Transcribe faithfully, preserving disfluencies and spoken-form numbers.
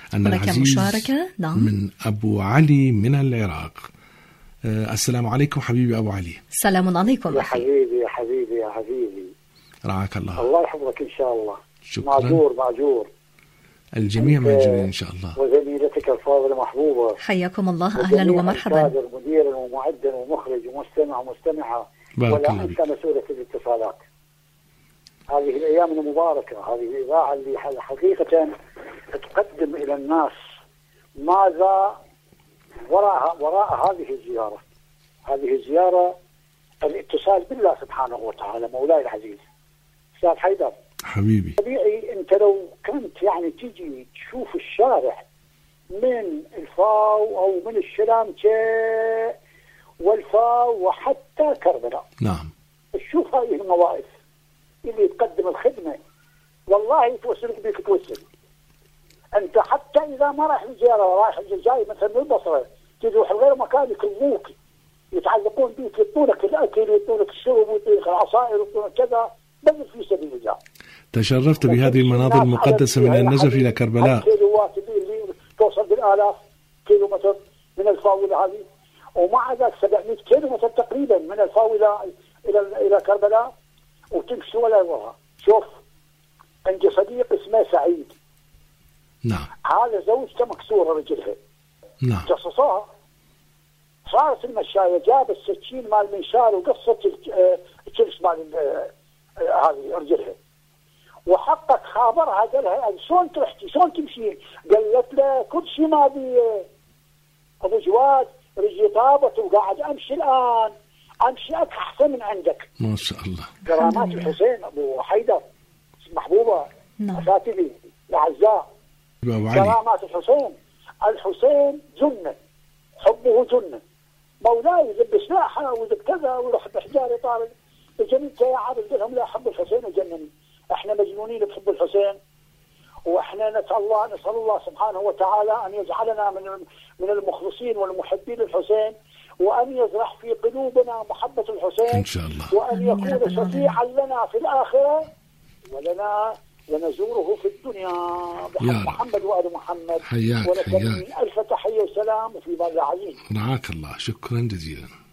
أن هناك العزيز مشاركة. نعم. من أبو علي من العراق. أه السلام عليكم حبيبي أبو علي. سلام عليكم يا حبيبي يا حبيبي يا حبيبي، رعاك الله. الله يحفظك إن شاء الله. شكرا. معجور معجور الجميع ماجورين إن شاء الله. وزميلتك الفاضلة محبوبة، حياكم الله، أهلا ومرحبا. مدير ومعدل ومخرج ومستمع ومستمعة، ولا أنت مسؤولة الاتصالات. هذه الأيام المباركة، هذه الإذاعة اللي حقيقة تقدم إلى الناس ماذا وراء وراء هذه الزيارة. هذه الزيارة الاتصال بالله سبحانه وتعالى. مولاي العزيز أستاذ حيدر حبيبي، طبيعي أنت لو كنت يعني تيجي تشوف الشارع من الفاو أو من الشلامجة والفاو وحتى كربلاء، نعم، تشوف هذه المواقف اللي تقدم الخدمة، والله يتوسلك بيك توسل. أنت حتى إذا ما رايح الزيارة ورايح جاي مثلا من البصرة تروح غير مكان يكلموك، يتعلقون بيك، يعطونك الأكل ويعطونك الشرب ويعطونك العصائر ويعطونك كذا، بس في سبيل الله. تشرفت بهذه المناطق المقدسة من النجف إلى كربلاء. كيلوات اللي توصل بالآلاف كيلو متر من الفاو هذه، ومع ذلك سبعمائة كيلو متر تقريبا من الفاو إلى إلى إلى كربلاء، وتمشي ولا وراها. شوف، عندي صديق اسمه سعيد، نعم، هذا زوجته مكسورة رجلها، نعم، جصصوها، صارت المشاية جاب السكين مال المنشار وقصت الكرش مال هذه رجلها، وحقق خابرها، قال لها شلون تروحي شلون تمشي؟ قالت له كل شيء ما بي ابو جواد، رجلي طابت وقاعد امشي الان، امشي احسن من عندك. ما شاء الله. كرامات الحسين ابو حيدر محبوبه، اساتذتي الاعزاء، كرامات الحسين. الحسين جنه، حبه جنه، مولاي يذب سلاحه ويذب كذا ويروح بحجار يطارد الجنين يا عابد لهم لا حب الحسين وجنني. احنا مجنونين بحب الحسين، واحنا نسال الله نسال الله سبحانه وتعالى ان يجعلنا من من المخلصين والمحبين للحسين، وان يزرع في قلوبنا محبه الحسين ان شاء الله، وان يكون شفيعا لنا في الاخره ولنا ونزوره في الدنيا بحق محمد وآل محمد. حياك حياك. ألف تحية وسلام وفي بال العزيز. رعاك الله، شكرا جزيلا.